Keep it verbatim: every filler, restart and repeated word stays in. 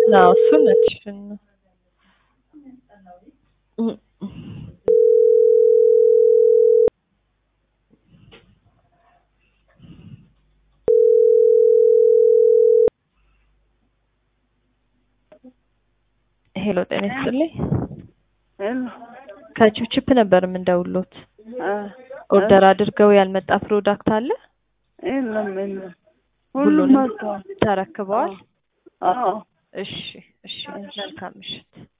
ነው እሱ ነትሽን ሄሎ ጤና ይስጥልኝ ሄሎ ከቺፕቺፕ ነበር የምንደውልዎት አ ኦርደር አድርገው ያልመጣ ፕሮዳክት አለ የለም የለም ሁሉም ሁሉንም መጥቷል ተረክበዋል አዎ እሺ እሺ መልካም ምሽት